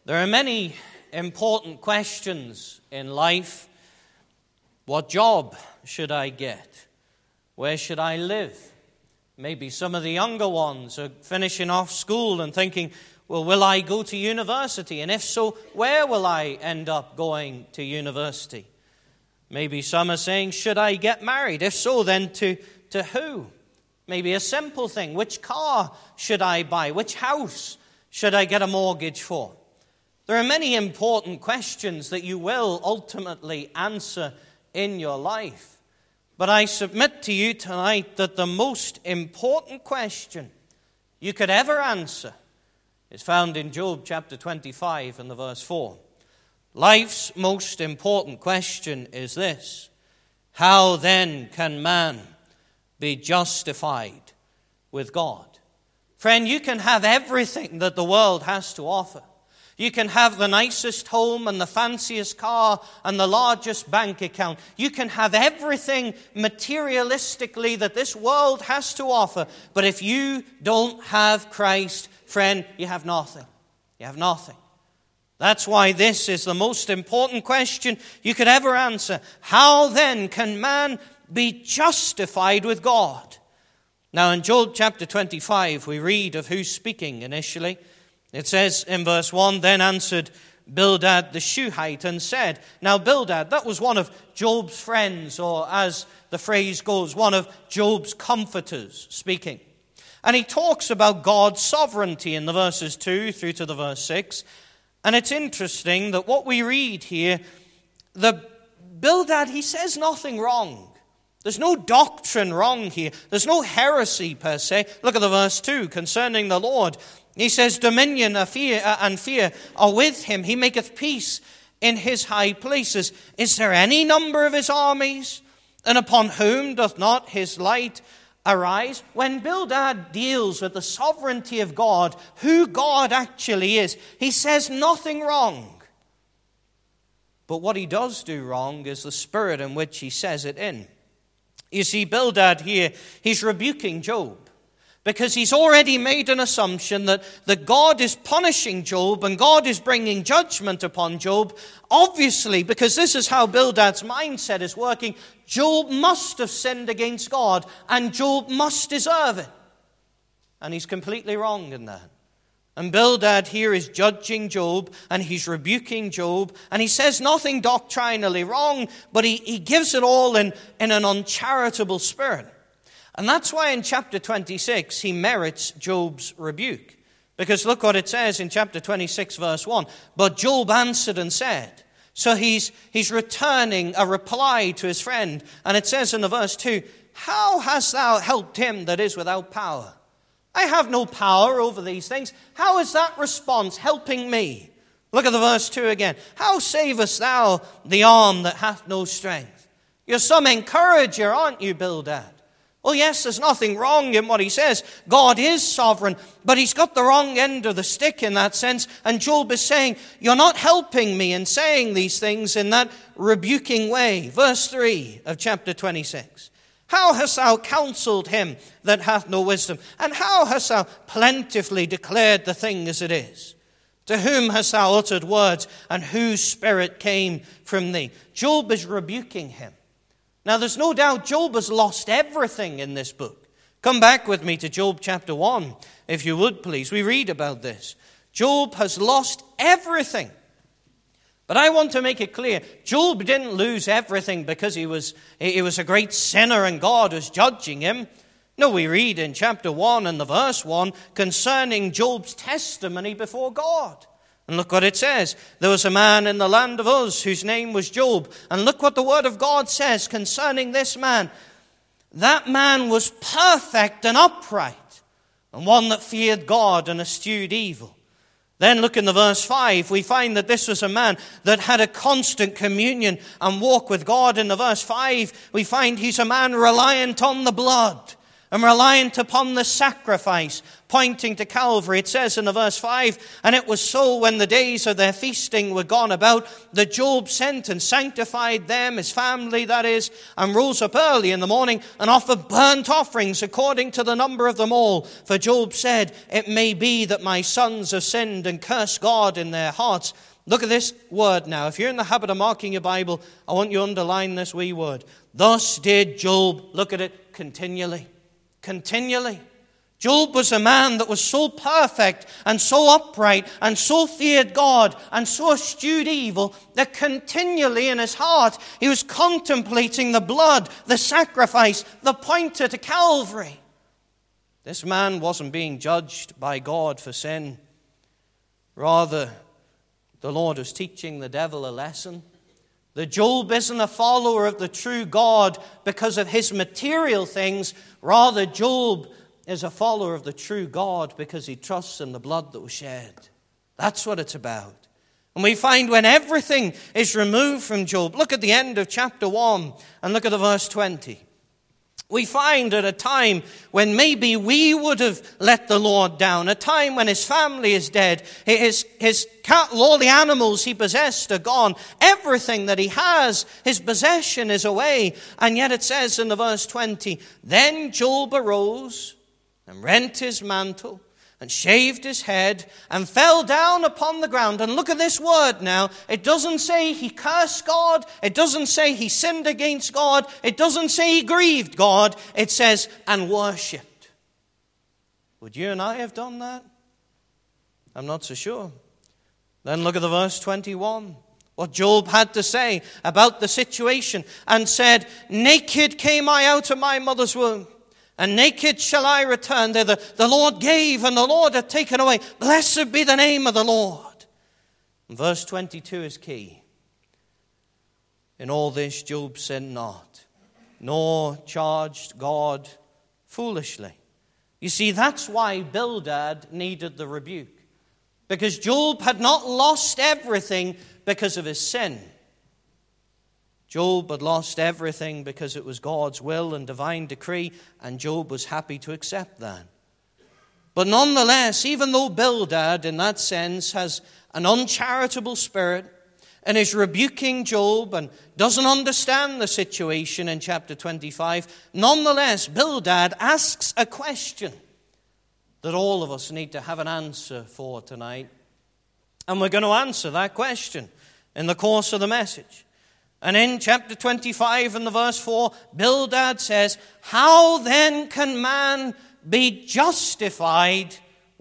There are many important questions in life. What job should I get? Where should I live? Maybe some of the younger ones are finishing off school and thinking, well, will I go to university? And if so, where will I end up going to university? Maybe some are saying, should I get married? If so, then to who? Maybe a simple thing. Which car should I buy? Which house should I get a mortgage for? There are many important questions that you will ultimately answer in your life. But I submit to you tonight that the most important question you could ever answer is found in Job chapter 25 and the verse 4. Life's most important question is this: how then can man be justified with God? Friend, you can have everything that the world has to offer. You can have the nicest home and the fanciest car and the largest bank account. You can have everything materialistically that this world has to offer. But if you don't have Christ, friend, you have nothing. You have nothing. That's why this is the most important question you could ever answer. How then can man be justified with God? Now in Job chapter 25, we read of who's speaking initially. It says in verse 1, then answered Bildad the Shuhite and said. Now Bildad, that was one of Job's friends, or as the phrase goes, one of Job's comforters speaking. And he talks about God's sovereignty in the verses 2 through to the verse 6. And it's interesting that what we read here, the Bildad, he says nothing wrong. There's no doctrine wrong here. There's no heresy per se. Look at the verse 2 concerning the Lord. He says, dominion and fear are with him. He maketh peace in his high places. Is there any number of his armies? And upon whom doth not his light arise? When Bildad deals with the sovereignty of God, who God actually is, he says nothing wrong. But what he does do wrong is the spirit in which he says it in. You see, Bildad here, he's rebuking Job, because he's already made an assumption that God is punishing Job and God is bringing judgment upon Job. Obviously, because this is how Bildad's mindset is working, Job must have sinned against God and Job must deserve it. And he's completely wrong in that. And Bildad here is judging Job and he's rebuking Job. And he says nothing doctrinally wrong, but he gives it all in an uncharitable spirit. And that's why in chapter 26 he merits Job's rebuke. Because look what it says in chapter 26 verse 1. But Job answered and said. So he's returning a reply to his friend. And it says in the verse 2, how hast thou helped him that is without power? I have no power over these things. How is that response helping me? Look at the verse 2 again. How savest thou the arm that hath no strength? You're some encourager, aren't you, Bildad? Oh yes, there's nothing wrong in what he says. God is sovereign, but he's got the wrong end of the stick in that sense. And Job is saying, you're not helping me in saying these things in that rebuking way. Verse 3 of chapter 26. How hast thou counseled him that hath no wisdom? And how hast thou plentifully declared the thing as it is? To whom hast thou uttered words, and whose spirit came from thee? Job is rebuking him. Now, there's no doubt Job has lost everything in this book. Come back with me to Job chapter 1, if you would, please. We read about this. Job has lost everything. But I want to make it clear, Job didn't lose everything because he was a great sinner and God was judging him. No, we read in chapter 1 and the verse 1 concerning Job's testimony before God. And look what it says. There was a man in the land of Uz whose name was Job. And look what the word of God says concerning this man. That man was perfect and upright, and one that feared God and eschewed evil. Then look in the verse 5. We find that this was a man that had a constant communion and walk with God. In the verse 5, we find he's a man reliant on the blood. and reliant upon the sacrifice, pointing to Calvary. It says in the verse 5, and it was so when the days of their feasting were gone about, that Job sent and sanctified them, his family that is, and rose up early in the morning and offered burnt offerings according to the number of them all. For Job said, it may be that my sons have sinned and cursed God in their hearts. Look at this word now. If you're in the habit of marking your Bible, I want you to underline this wee word. Thus did Job, look at it, continually. Continually. Job was a man that was so perfect and so upright and so feared God and so eschewed evil that continually in his heart he was contemplating the blood, the sacrifice, the pointer to Calvary. This man wasn't being judged by God for sin. Rather, the Lord was teaching the devil a lesson. That Job isn't a follower of the true God because of his material things. Rather, Job is a follower of the true God because he trusts in the blood that was shed. That's what it's about. And we find when everything is removed from Job, look at the end of chapter 1 and look at the verse 20. We find at a time when maybe we would have let the Lord down, a time when his family is dead, his cattle, all the animals he possessed are gone, everything that he has, his possession is away. And yet it says in the verse 20, then Job arose and rent his mantle and shaved his head and fell down upon the ground. And look at this word now. It doesn't say he cursed God. It doesn't say he sinned against God. It doesn't say he grieved God. It says, and worshipped. Would you and I have done that? I'm not so sure. Then look at the verse 21. What Job had to say about the situation, and said, naked came I out of my mother's womb, and naked shall I return thither. The Lord gave, and the Lord hath taken away. Blessed be the name of the Lord. And verse 22 is key. In all this Job sinned not, nor charged God foolishly. You see, that's why Bildad needed the rebuke. Because Job had not lost everything because of his sin. Job had lost everything because it was God's will and divine decree, and Job was happy to accept that. But nonetheless, even though Bildad, in that sense, has an uncharitable spirit and is rebuking Job and doesn't understand the situation in chapter 25, nonetheless, Bildad asks a question that all of us need to have an answer for tonight. And we're going to answer that question in the course of the message. And in chapter 25 and the verse 4, Bildad says, how then can man be justified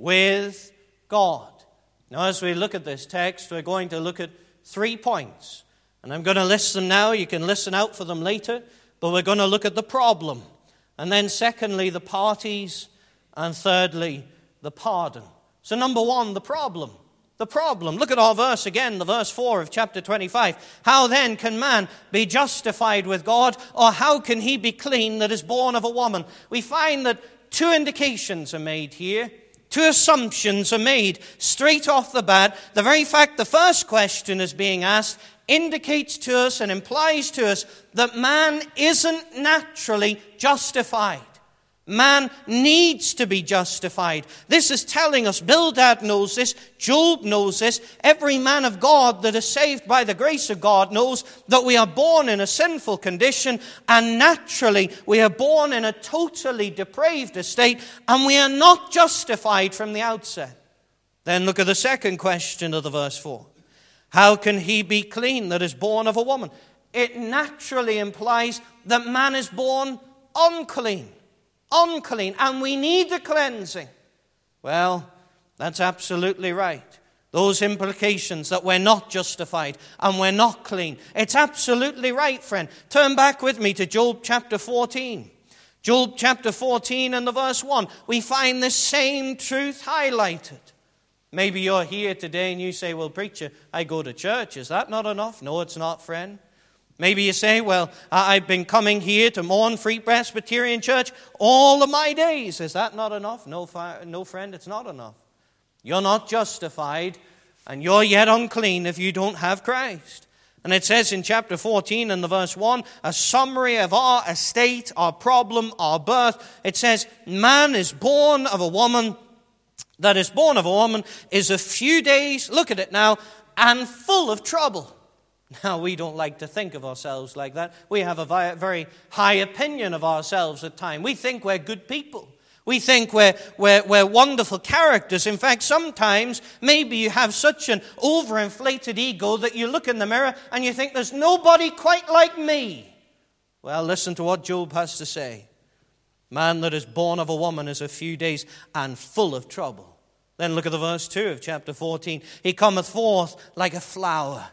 with God? Now, as we look at this text, we're going to look at 3 points. And I'm going to list them now. You can listen out for them later. But we're going to look at the problem. And then secondly, the parties. And thirdly, the pardon. So number 1, the problem. The problem. Look at our verse again, the verse 4 of chapter 25. How then can man be justified with God, or how can he be clean that is born of a woman? We find that 2 indications are made here. 2 assumptions are made straight off the bat. The very fact the first question is being asked indicates to us and implies to us that man isn't naturally justified. Man needs to be justified. This is telling us, Bildad knows this, Job knows this, every man of God that is saved by the grace of God knows that we are born in a sinful condition, and naturally we are born in a totally depraved estate, and we are not justified from the outset. Then look at the second question of the verse 4. How can he be clean that is born of a woman? It naturally implies that man is born unclean. Unclean, and we need a cleansing. Well, that's absolutely right. Those implications that we're not justified and we're not clean. It's absolutely right, friend. Turn back with me to Job chapter 14. Job chapter 14 and the verse 1. We find this same truth highlighted. Maybe you're here today and you say, well, preacher, I go to church. Is that not enough? No, it's not, friend. Maybe you say, well, I've been coming here to Mourne Free Presbyterian Church all of my days. Is that not enough? No, friend, it's not enough. You're not justified, and you're yet unclean if you don't have Christ. And it says in chapter 14 and the verse 1, a summary of our estate, our problem, our birth. It says, man is born of a woman, that is born of a woman, is a few days, look at it now, and full of trouble. Now, we don't like to think of ourselves like that. We have a very high opinion of ourselves at times. We think we're good people. We think we're wonderful characters. In fact, sometimes maybe you have such an overinflated ego that you look in the mirror and you think, there's nobody quite like me. Well, listen to what Job has to say. Man that is born of a woman is a few days and full of trouble. Then look at the verse 2 of chapter 14. He cometh forth like a flower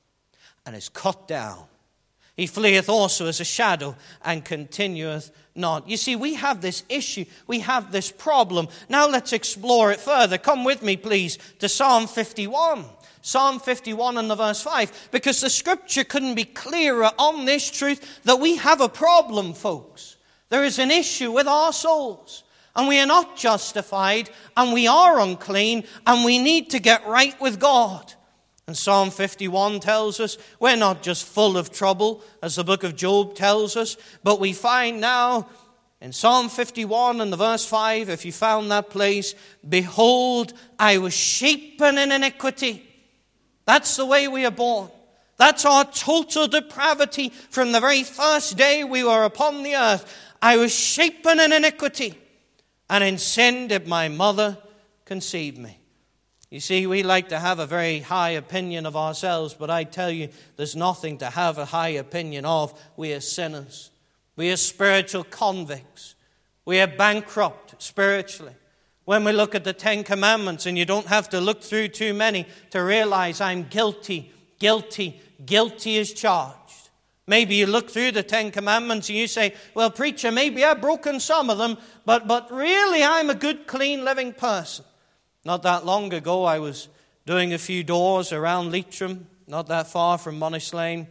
and is cut down. He fleeth also as a shadow and continueth not. You see, we have this issue. We have this problem. Now let's explore it further. Come with me, please, to Psalm 51. Psalm 51 and the verse 5. Because the scripture couldn't be clearer on this truth that we have a problem, folks. There is an issue with our souls. And we are not justified. And we are unclean. And we need to get right with God. And Psalm 51 tells us we're not just full of trouble, as the book of Job tells us, but we find now in Psalm 51 and the verse 5, if you found that place, behold, I was shapen in iniquity. That's the way we are born. That's our total depravity from the very first day we were upon the earth. I was shapen in iniquity, and in sin did my mother conceive me. You see, we like to have a very high opinion of ourselves, but I tell you, there's nothing to have a high opinion of. We are sinners. We are spiritual convicts. We are bankrupt spiritually. When we look at the Ten Commandments, and you don't have to look through too many to realize I'm guilty, guilty, guilty as charged. Maybe you look through the Ten Commandments and you say, well, preacher, maybe I've broken some of them, but really I'm a good, clean, living person. Not that long ago, I was doing a few doors around Leitrim, not that far from Monash Lane.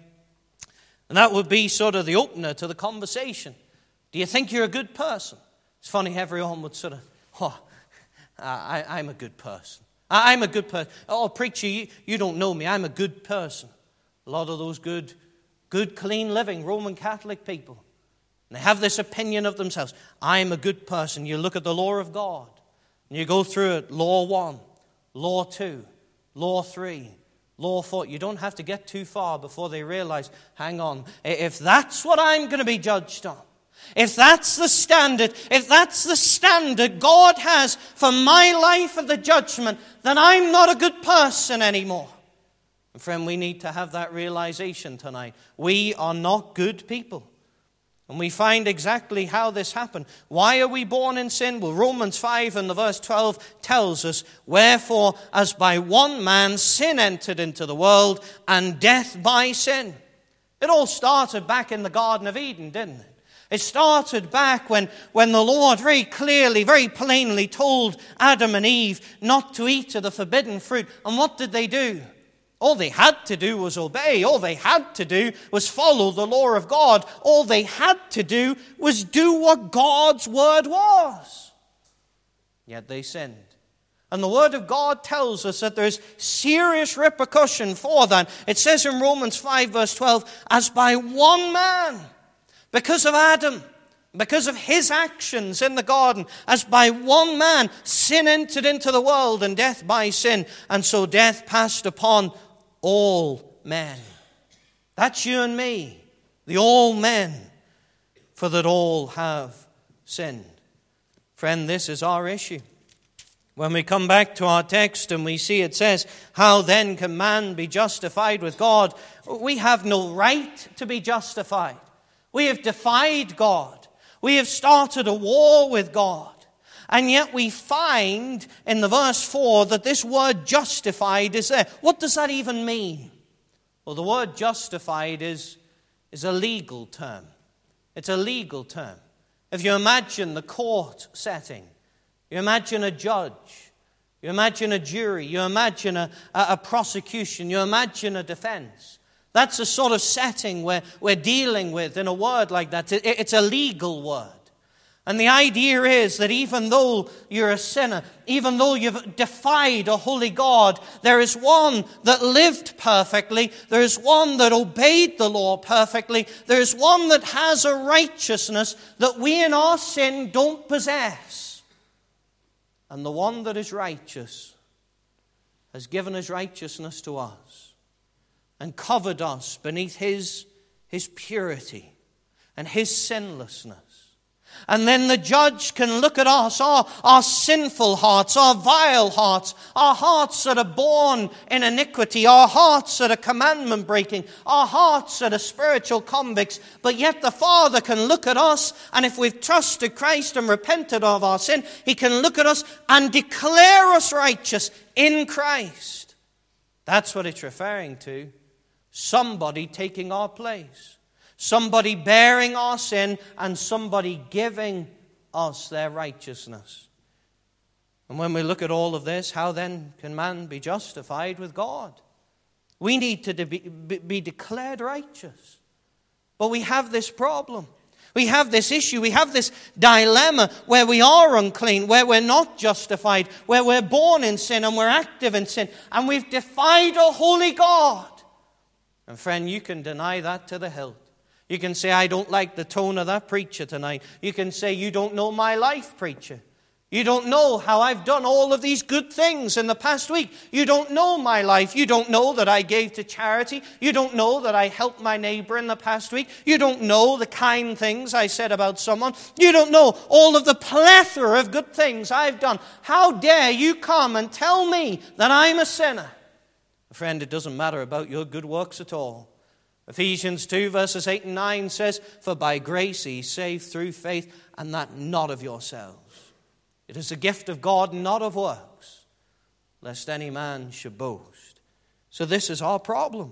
And that would be sort of the opener to the conversation. Do you think you're a good person? It's funny, everyone would sort of, I'm a good person. I'm a good person. Oh, preacher, you don't know me. I'm a good person. A lot of those good, clean living Roman Catholic people. And they have this opinion of themselves. I'm a good person. You look at the law of God. And you go through it, law 1, law 2, law 3, law 4. You don't have to get too far before they realize, hang on, if that's what I'm going to be judged on, if that's the standard God has for my life of the judgment, then I'm not a good person anymore. And friend, we need to have that realization tonight. We are not good people. And we find exactly how this happened. Why are we born in sin? Well, Romans 5 and the verse 12 tells us, wherefore, as by one man sin entered into the world, and death by sin. It all started back in the Garden of Eden, didn't it? It started back when the Lord very clearly, very plainly told Adam and Eve not to eat of the forbidden fruit. And what did they do? All they had to do was obey. All they had to do was follow the law of God. All they had to do was do what God's word was. Yet they sinned. And the word of God tells us that there's serious repercussion for that. It says in Romans 5 verse 12, as by one man, because of Adam, because of his actions in the garden, as by one man sin entered into the world, and death by sin, and so death passed upon all men. That's you and me, the all men, for that all have sinned. Friend, this is our issue. When we come back to our text and we see it says, how then can man be justified with God? We have no right to be justified. We have defied God. We have started a war with God. And yet we find in the verse 4 that this word justified is there. What does that even mean? Well, the word justified is a legal term. It's a legal term. If you imagine the court setting, you imagine a judge, you imagine a jury, you imagine a prosecution, you imagine a defense. That's the sort of setting where we're dealing with in a word like that. It's a legal word. And the idea is that even though you're a sinner, even though you've defied a holy God, there is one that lived perfectly. There is one that obeyed the law perfectly. There is one that has a righteousness that we in our sin don't possess. And the one that is righteous has given his righteousness to us and covered us beneath his purity and his sinlessness. And then the judge can look at us, our sinful hearts, our vile hearts, our hearts that are born in iniquity, our hearts that are commandment breaking, our hearts that are spiritual convicts. But yet the Father can look at us, and if we've trusted Christ and repented of our sin, he can look at us and declare us righteous in Christ. That's what it's referring to. Somebody taking our place. Somebody bearing our sin and somebody giving us their righteousness. And when we look at all of this, how then can man be justified with God? We need to be declared righteous. But we have this problem. We have this issue. We have this dilemma where we are unclean, where we're not justified, where we're born in sin and we're active in sin. And we've defied a holy God. And friend, you can deny that to the hilt. You can say, I don't like the tone of that preacher tonight. You can say, you don't know my life, preacher. You don't know how I've done all of these good things in the past week. You don't know my life. You don't know that I gave to charity. You don't know that I helped my neighbor in the past week. You don't know the kind things I said about someone. You don't know all of the plethora of good things I've done. How dare you come and tell me that I'm a sinner? Friend, it doesn't matter about your good works at all. Ephesians 2 verses 8 and 9 says, for by grace ye saved through faith, and that not of yourselves. It is a gift of God, not of works, lest any man should boast. So this is our problem.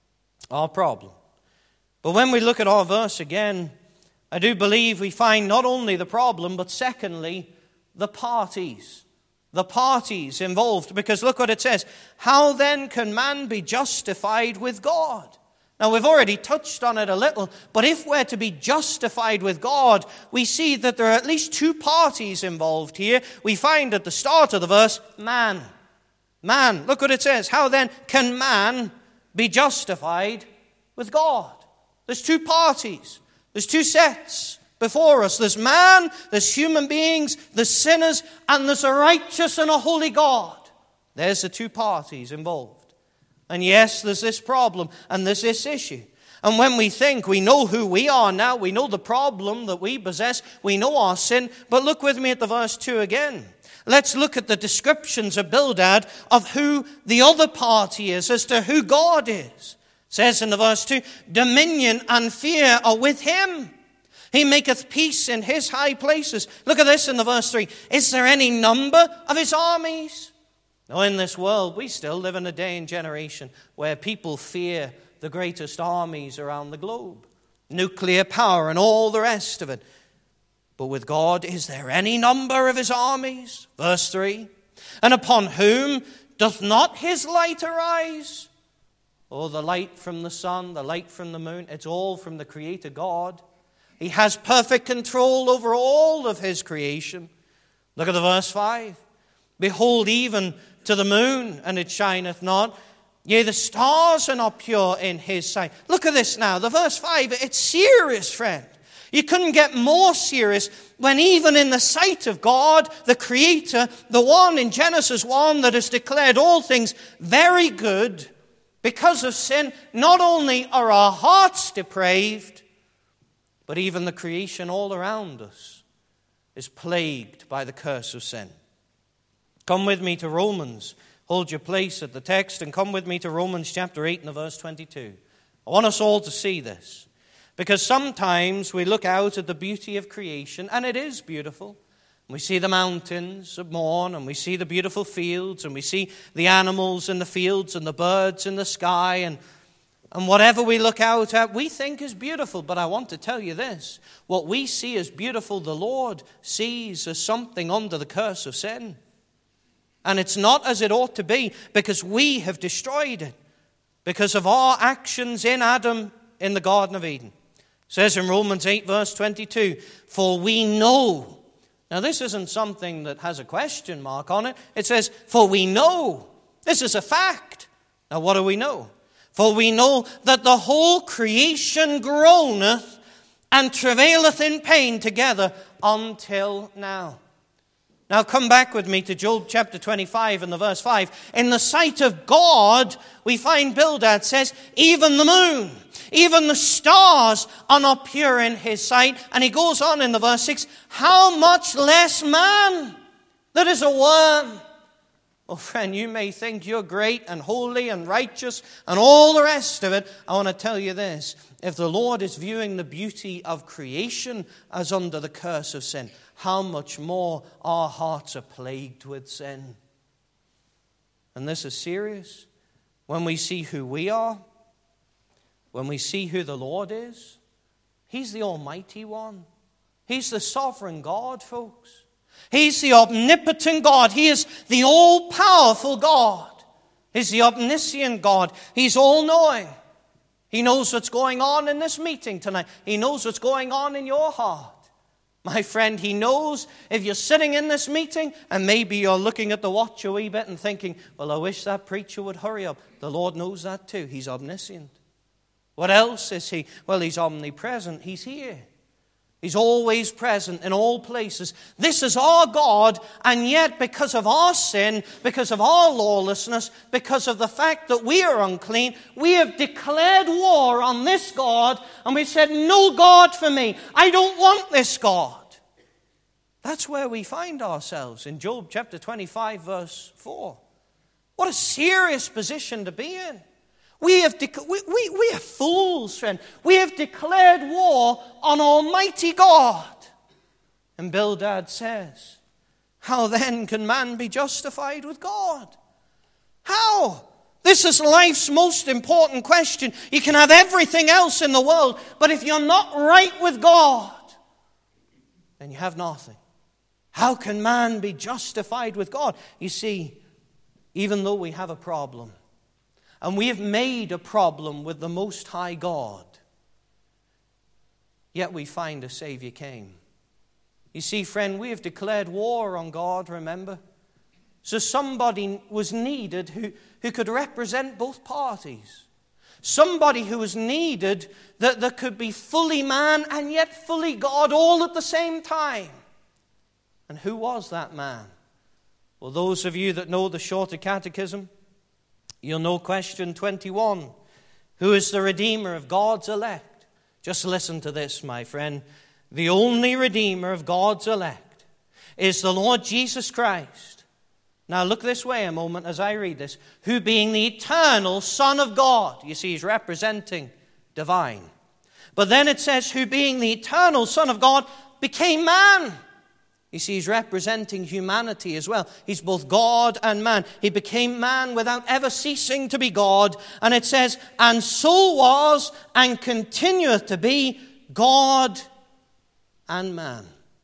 Our problem. But when we look at our verse again, I do believe we find not only the problem, but secondly, the parties. The parties involved. Because look what it says. How then can man be justified with God? Now, we've already touched on it a little, but if we're to be justified with God, we see that there are at least two parties involved here. We find at the start of the verse, man. Man. Look what it says. How then can man be justified with God? There's two parties. There's two sets before us. There's man, there's human beings, there's sinners, and there's a righteous and a holy God. There's the two parties involved. And yes, there's this problem and there's this issue. And when we think we know who we are now, we know the problem that we possess, we know our sin. But look with me at the verse 2 again. Let's look at the descriptions of Bildad of who the other party is, as to who God is. It says in the verse 2, dominion and fear are with him. He maketh peace in his high places. Look at this in the verse 3. Is there any number of his armies? Now, in this world, we still live in a day and generation where people fear the greatest armies around the globe. Nuclear power and all the rest of it. But with God, is there any number of his armies? Verse 3. And upon whom doth not his light arise? Oh, the light from the sun, the light from the moon, it's all from the Creator God. He has perfect control over all of his creation. Look at the verse 5. Behold, even to the moon, and it shineth not. Yea, the stars are not pure in his sight. Look at this now. The verse 5, it's serious, friend. You couldn't get more serious when even in the sight of God, the Creator, the one in Genesis 1 that has declared all things very good, because of sin, not only are our hearts depraved, but even the creation all around us is plagued by the curse of sin. Come with me to Romans. Hold your place at the text and come with me to Romans chapter 8 and the verse 22. I want us all to see this. Because sometimes we look out at the beauty of creation, and it is beautiful. We see the mountains of morn, and we see the beautiful fields, and we see the animals in the fields and the birds in the sky, and whatever we look out at, we think is beautiful. But I want to tell you this. What we see as beautiful, the Lord sees as something under the curse of sin. And it's not as it ought to be, because we have destroyed it. Because of our actions in Adam in the Garden of Eden. says in Romans 8, verse 22, for we know. Now, this isn't something that has a question mark on it. It says, for we know. This is a fact. Now, what do we know? For we know that the whole creation groaneth and travaileth in pain together until now. Now come back with me to Job chapter 25 and the verse 5. In the sight of God, we find Bildad says, even the moon, even the stars are not pure in his sight. And he goes on in the verse 6, how much less man that is a worm. Oh friend, you may think you're great and holy and righteous and all the rest of it. I want to tell you this. If the Lord is viewing the beauty of creation as under the curse of sin, how much more our hearts are plagued with sin. And this is serious. When we see who we are, when we see who the Lord is, He's the Almighty One. He's the sovereign God, folks. He's the omnipotent God. He is the all-powerful God. He's the omniscient God. He's all-knowing. He knows what's going on in this meeting tonight. He knows what's going on in your heart. My friend, He knows if you're sitting in this meeting and maybe you're looking at the watch a wee bit and thinking, well, I wish that preacher would hurry up. The Lord knows that too. He's omniscient. What else is He? Well, He's omnipresent. He's here. He's always present in all places. This is our God, and yet because of our sin, because of our lawlessness, because of the fact that we are unclean, we have declared war on this God, and we've said, no God for me. I don't want this God. That's where we find ourselves in Job chapter 25, verse 4. What a serious position to be in. We are fools, friend. We have declared war on Almighty God. And Bildad says, how then can man be justified with God? How? This is life's most important question. You can have everything else in the world, but if you're not right with God, then you have nothing. How can man be justified with God? You see, even though we have a problem, and we have made a problem with the Most High God, yet we find a Savior came. You see, friend, we have declared war on God, remember? So somebody was needed who could represent both parties. Somebody who was needed that could be fully man and yet fully God all at the same time. And who was that man? Well, those of you that know the Shorter Catechism, you'll know question 21. Who is the Redeemer of God's elect? Just listen to this, my friend. The only Redeemer of God's elect is the Lord Jesus Christ. Now look this way a moment as I read this. Who being the eternal Son of God. You see, He's representing divine. But then it says, who being the eternal Son of God became man. You see, He's representing humanity as well. He's both God and man. He became man without ever ceasing to be God. And it says, and so was and continueth to be God and man.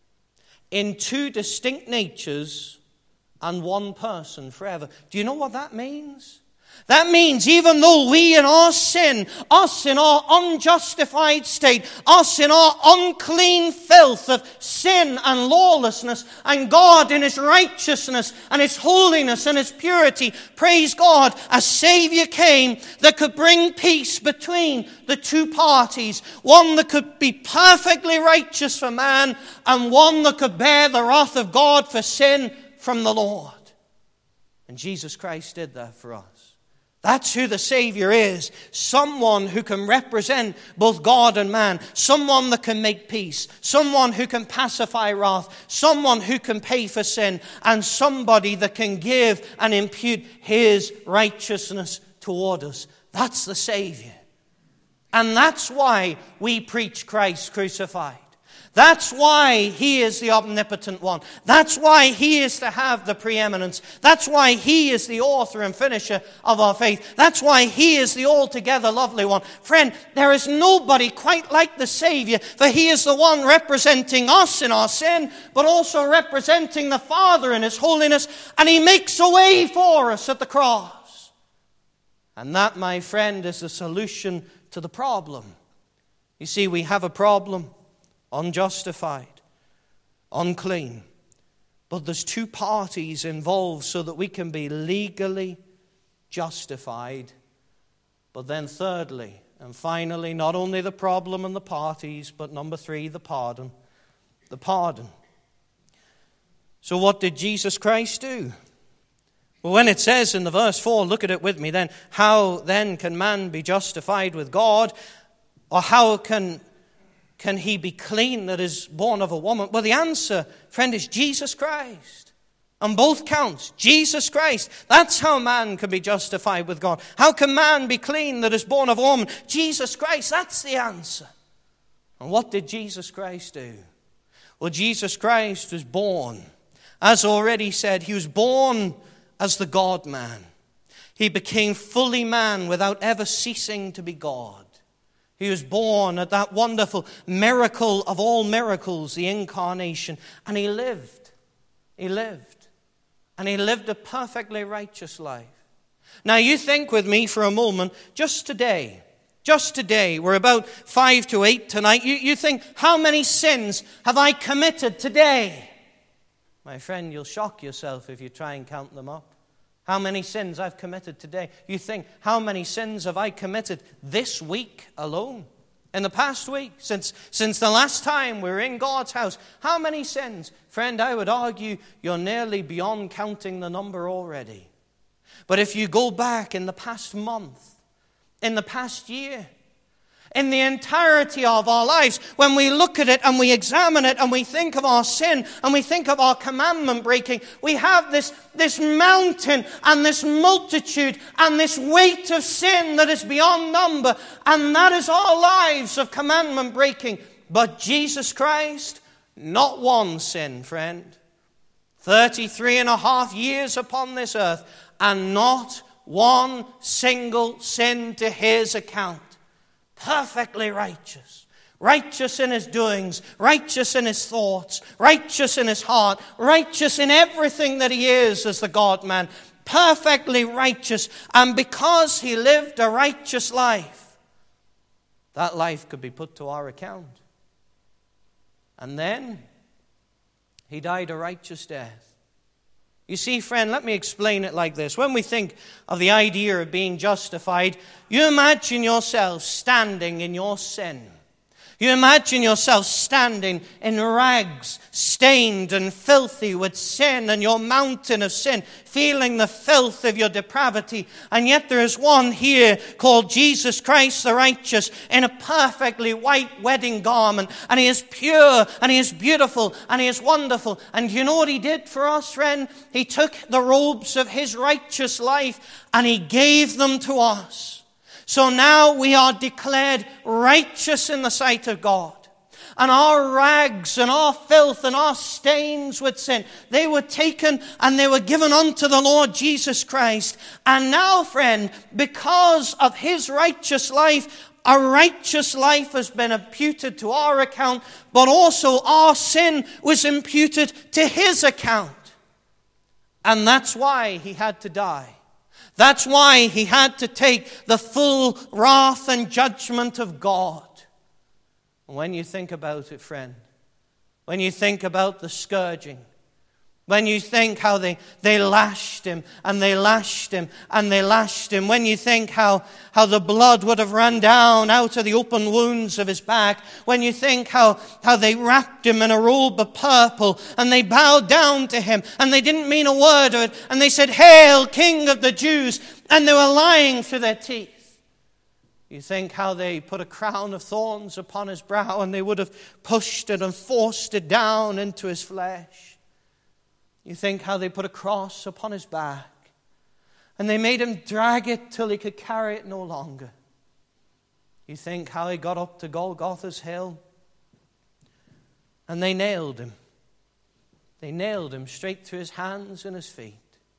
In two distinct natures and one person forever. Do you know what that means? That means even though we in our sin, us in our unjustified state, us in our unclean filth of sin and lawlessness, and God in His righteousness and His holiness and His purity, praise God, a Savior came that could bring peace between the two parties. One that could be perfectly righteous for man, and one that could bear the wrath of God for sin from the Lord. And Jesus Christ did that for us. That's who the Savior is. Someone who can represent both God and man. Someone that can make peace. Someone who can pacify wrath. Someone who can pay for sin. And somebody that can give and impute His righteousness toward us. That's the Savior. And that's why we preach Christ crucified. That's why He is the omnipotent one. That's why He is to have the preeminence. That's why He is the author and finisher of our faith. That's why He is the altogether lovely one. Friend, there is nobody quite like the Savior, for He is the one representing us in our sin, but also representing the Father in His holiness, and He makes a way for us at the cross. And that, my friend, is the solution to the problem. You see, we have a problem. Unjustified, unclean. But there's two parties involved so that we can be legally justified. But then thirdly, and finally, not only the problem and the parties, but number 3, the pardon. The pardon. So what did Jesus Christ do? Well, when it says in the verse 4, look at it with me then, how then can man be justified with God? Or how can he be clean that is born of a woman? Well, the answer, friend, is Jesus Christ. On both counts, Jesus Christ. That's how man can be justified with God. How can man be clean that is born of a woman? Jesus Christ, that's the answer. And what did Jesus Christ do? Well, Jesus Christ was born. As already said, he was born as the God-man. He became fully man without ever ceasing to be God. He was born at that wonderful miracle of all miracles, the incarnation. And he lived. He lived. And he lived a perfectly righteous life. Now you think with me for a moment, just today, we're about 5 to 8 tonight. You think, how many sins have I committed today? My friend, you'll shock yourself if you try and count them up. How many sins I've committed today. You think, how many sins have I committed this week alone? In the past week, since the last time we were in God's house, how many sins? Friend, I would argue you're nearly beyond counting the number already. But if you go back in the past month, in the past year, in the entirety of our lives, when we look at it and we examine it and we think of our sin and we think of our commandment breaking, we have this mountain and this multitude and this weight of sin that is beyond number, and that is our lives of commandment breaking. But Jesus Christ, not one sin, friend. 33 and a half years upon this earth, and not one single sin to his account. Perfectly righteous. Righteous in his doings, righteous in his thoughts, righteous in his heart, righteous in everything that he is as the God-man. Perfectly righteous. And because he lived a righteous life, that life could be put to our account. And then he died a righteous death. You see, friend, let me explain it like this. When we think of the idea of being justified, you imagine yourself standing in your sin. You imagine yourself standing in rags, stained and filthy with sin and your mountain of sin, feeling the filth of your depravity. And yet there is one here called Jesus Christ the righteous in a perfectly white wedding garment. And he is pure and he is beautiful and he is wonderful. And you know what he did for us, friend? He took the robes of his righteous life and he gave them to us. So now we are declared righteous in the sight of God. And our rags and our filth and our stains with sin, they were taken and they were given unto the Lord Jesus Christ. And now, friend, because of his righteous life, a righteous life has been imputed to our account, but also our sin was imputed to his account. And that's why he had to die. That's why he had to take the full wrath and judgment of God. When you think about it, friend, when you think about the scourging, when you think how they lashed him and they lashed him and they lashed him, when you think how the blood would have run down out of the open wounds of his back, when you think how they wrapped him in a robe of purple and they bowed down to him and they didn't mean a word of it and they said, "Hail, King of the Jews," and they were lying through their teeth. You think how they put a crown of thorns upon his brow and they would have pushed it and forced it down into his flesh. You think how they put a cross upon his back and they made him drag it till he could carry it no longer. You think how he got up to Golgotha's hill and they nailed him. They nailed him straight to his hands and his feet.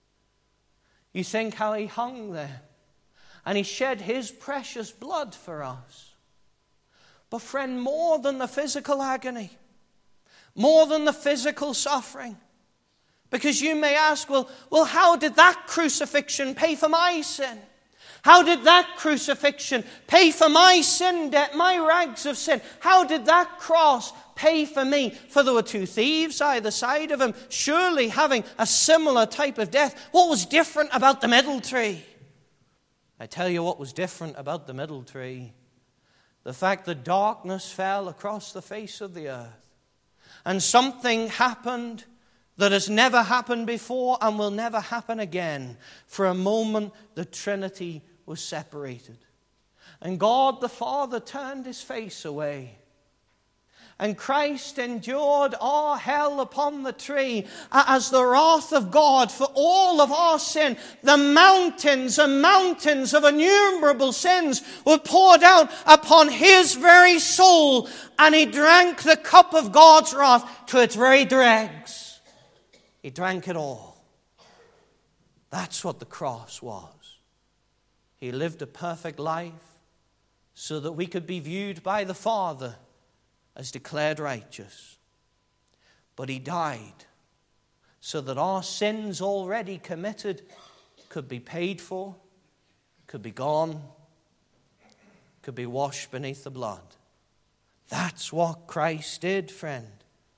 You think how he hung there and he shed his precious blood for us. But friend, more than the physical agony, more than the physical suffering, because you may ask, well, how did that crucifixion pay for my sin? How did that crucifixion pay for my sin debt, my rags of sin? How did that cross pay for me? For there were two thieves either side of him, surely having a similar type of death. What was different about the middle tree? I tell you what was different about the middle tree. The fact that darkness fell across the face of the earth. And something happened that has never happened before and will never happen again. For a moment, the Trinity was separated. And God the Father turned his face away. And Christ endured our hell upon the tree as the wrath of God for all of our sin. The mountains and mountains of innumerable sins were poured out upon his very soul. And he drank the cup of God's wrath to its very dregs. He drank it all. That's what the cross was. He lived a perfect life so that we could be viewed by the Father as declared righteous. But he died so that our sins already committed could be paid for, could be gone, could be washed beneath the blood. That's what Christ did, friend.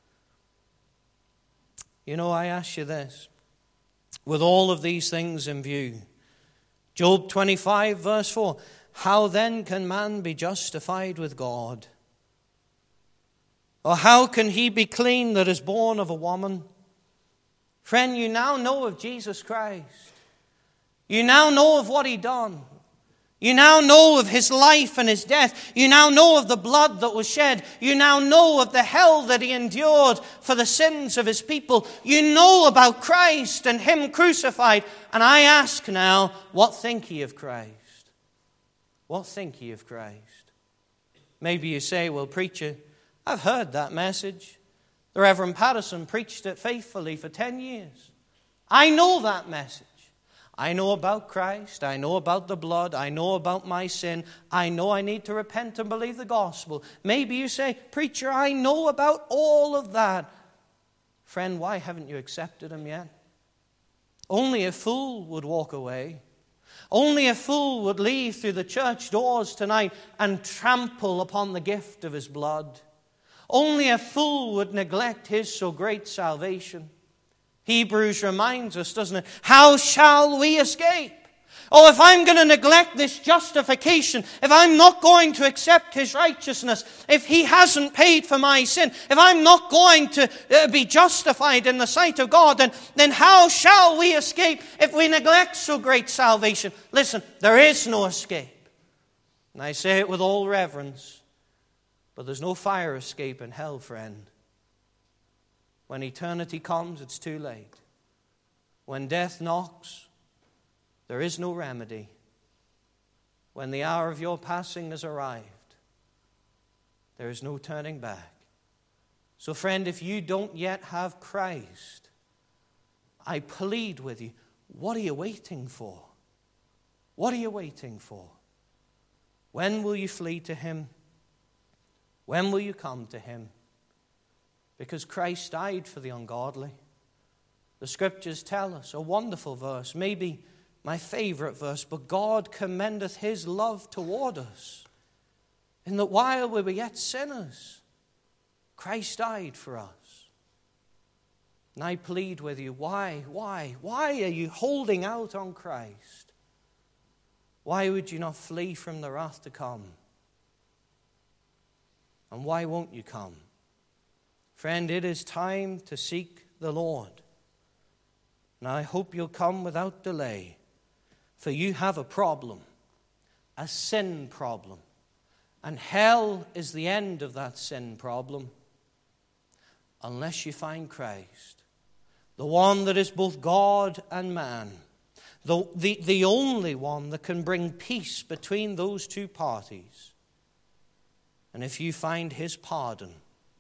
You know, I ask you this, with all of these things in view, Job 25 verse 4, how then can man be justified with God? Or how can he be clean that is born of a woman? Friend, you now know of Jesus Christ. You now know of what he done. You now know of his life and his death. You now know of the blood that was shed. You now know of the hell that he endured for the sins of his people. You know about Christ and him crucified. And I ask now, what think ye of Christ? What think ye of Christ? Maybe you say, well, preacher, I've heard that message. The Reverend Patterson preached it faithfully for 10 years. I know that message. I know about Christ. I know about the blood. I know about my sin. I know I need to repent and believe the gospel. Maybe you say, preacher, I know about all of that. Friend, why haven't you accepted him yet? Only a fool would walk away. Only a fool would leave through the church doors tonight and trample upon the gift of his blood. Only a fool would neglect his so great salvation. Hebrews reminds us, doesn't it? How shall we escape? Oh, if I'm going to neglect this justification, if I'm not going to accept his righteousness, if he hasn't paid for my sin, if I'm not going to be justified in the sight of God, then how shall we escape if we neglect so great salvation? Listen, there is no escape. And I say it with all reverence. But there's no fire escape in hell, friend. When eternity comes, it's too late. When death knocks, there is no remedy. When the hour of your passing has arrived, there is no turning back. So, friend, if you don't yet have Christ, I plead with you, what are you waiting for? What are you waiting for? When will you flee to him? When will you come to him? Because Christ died for the ungodly. The scriptures tell us, a wonderful verse, maybe my favorite verse, but God commendeth his love toward us, in that while we were yet sinners, Christ died for us. And I plead with you, why are you holding out on Christ? Why would you not flee from the wrath to come? And why won't you come? Friend, it is time to seek the Lord. And I hope you'll come without delay. For you have a problem, a sin problem. And hell is the end of that sin problem. Unless you find Christ, the one that is both God and man, the only one that can bring peace between those two parties. And if you find his pardon,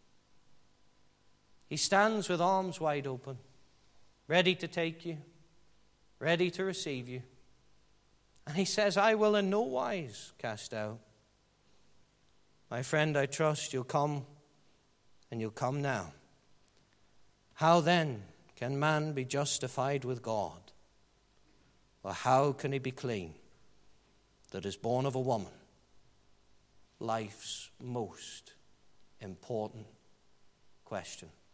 he stands with arms wide open, ready to take you, ready to receive you. And he says, I will in no wise cast out. My friend, I trust you'll come, and you'll come now. How then can man be justified with God? Or how can he be clean? that is born of a woman, life's most important question.